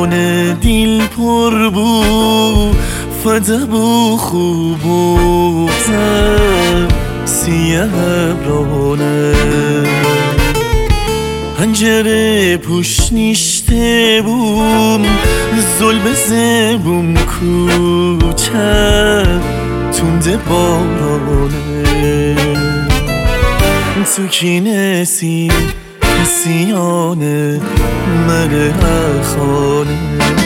خانه دل پر بود فدب و خوب و زن سیه برانه پنجره پوش نیشته بوم ظلم زبوم کوچه تونده بارانه تو کی نسی کسیانه مره خانه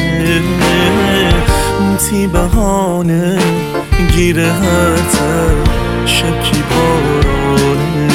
تی بهانه گیره هر شکی بارانه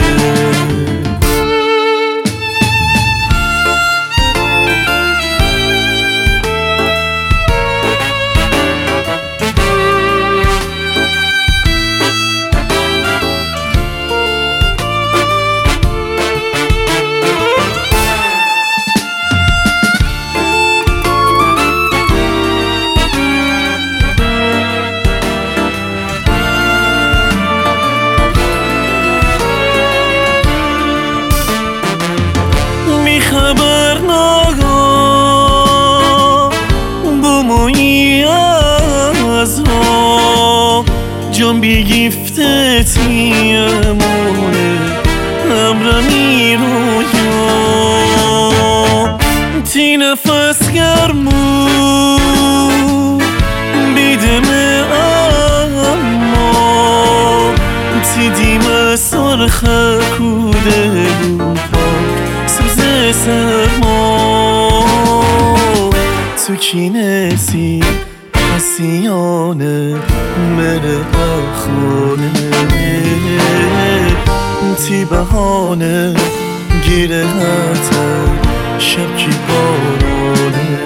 خبر ناگاه بومویی از ها جان بیگیفته تیمونه امرمی رویا تی نفس گرمو بیدمه اما تی دیم سرخه کوده سرما تو کی نسی پسیانه مره خانه تی بهانه گیره هتر شب کی بارانه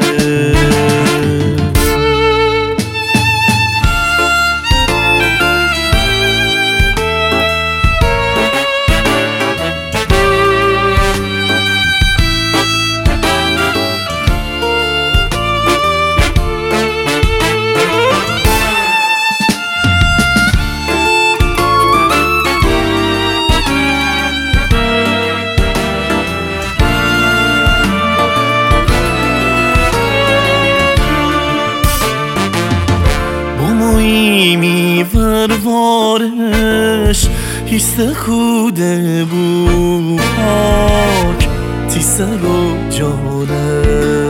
میوروارش هیسته خوده بو پاک تی سر و جانه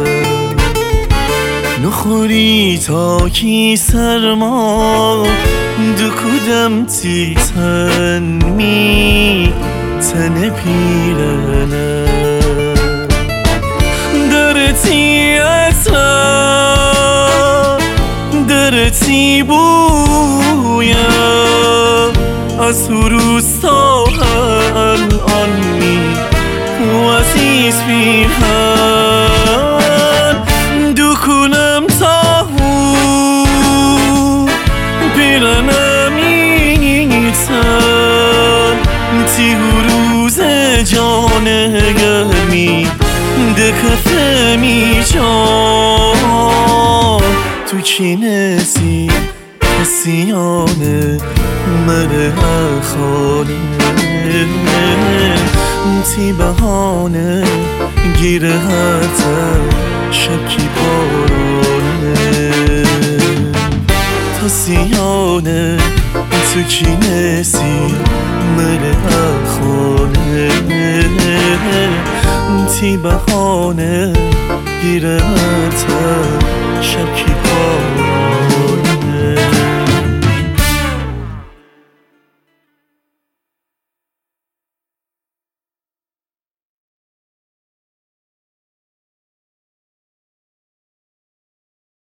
نخوری تا کی سرما دو کودم تی تن می تن پیرنه درتی اصلا درتی بویم از روستا الان می واسیس پیهن دو کنم تا پیرنم ایتن تی روز جان گرمی دکفه می جان تو کی نسی کسیانه مره خانه تی بهانه گیره هتر شکی بارانه تا سیانه تو کی نسی مره خانه تی بهانه گیره هتر شکی بارانه